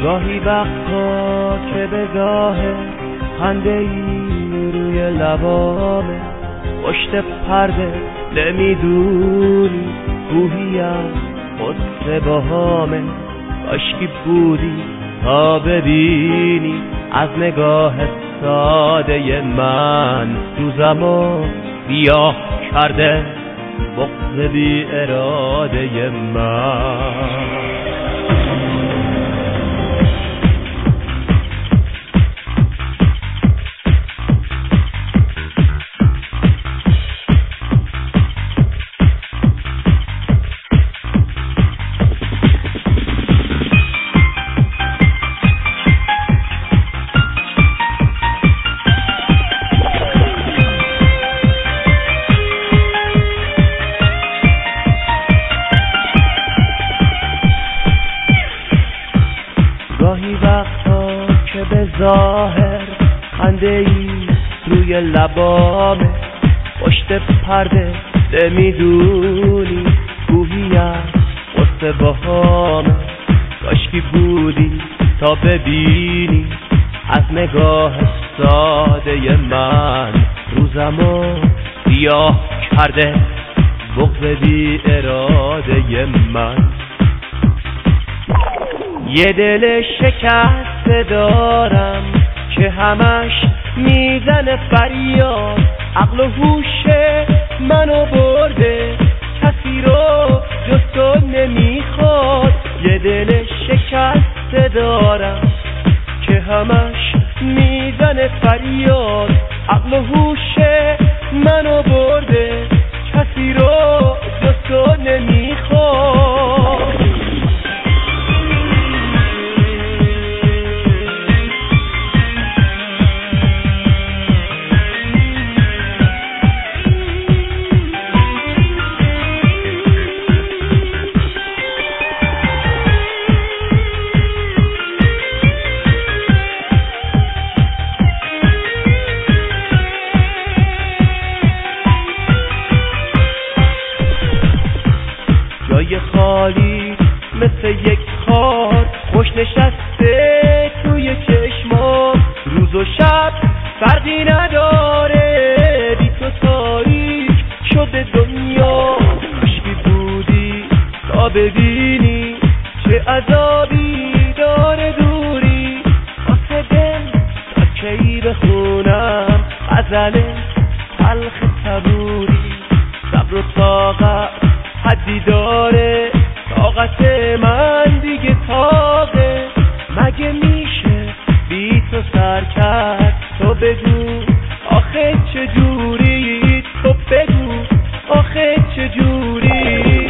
گاهی وقتا که به گاه خنده ای روی لبامه، پشت پرده نمیدونی کوهیم قدس بهامه. کاشکی بودی تا ببینی از نگاه ساده من روزمو سیاه کرده بغض بی اراده من. گاهی وقتا که به ظاهر خنده ای روی لبامه، پشت پرده نمیدونی کوهیم قصه بهامه. کاشکی بودی تا ببینی از نگاه ساده من روزمو سیاه کرده بغض بی اراده من. یه دل شکسته دارم که همش میزنه فریاد، عقل و هوش منو برده کسی رو جز تو نمیخواد. یه دل شکسته دارم که همش میزنه فریاد، عقل و هوش منو برده کسی رو جز تو نمیخواد. جای خالی مثل یک خار خوش نشسته توی چشمام، روز و شب فرقی نداره بی تو تاریک شده دنیا. کاشکی بودی تا ببینی چه عذابی داره دوری، واسه دل تا کی بخونم غزل تلخ صبوری. صبر و طاقت حدی داره، طاقت من دیگه تاقه. مگه میشه بی تو سر کرد؟ تو بگو آخه چجوری؟ تو بگو آخه چجوری؟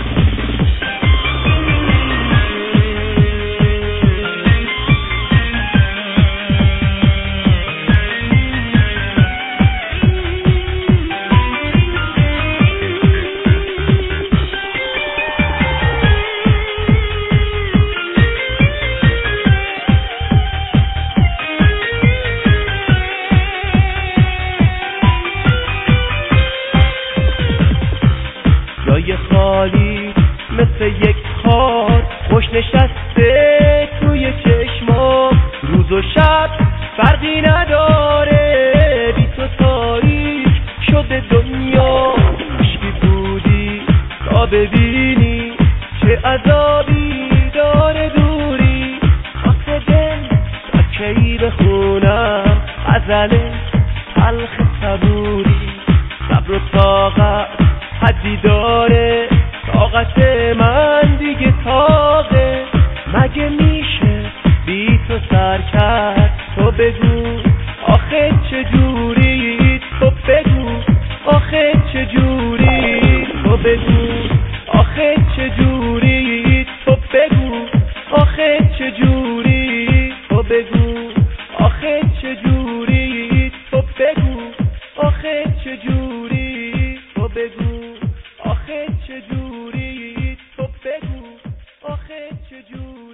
جای خالی مثل یک خار خوش نشسته توی چشمام، روز و شب فرقی نداره بی تو تاریک شده دنیا. کاشکی بودی تا ببینی چه عذابی داره دوری، واسه دل تا کی بخونم غزل تلخ صبوری. صبر و طاقت حدی داره، طاقت من دیگه تاقه. مگه میشه بی تو سر کرد؟ تو بگو آخه چجوری؟ تو بگو آخه چجوری؟ تو بگو آخه چجوری؟ تو بگو آخه چجوری؟ تو بگو آخه چجوری؟ تو بگو آخه چجوری؟ تو بگو آخه چجوری؟ تو بگو آخه چجوری؟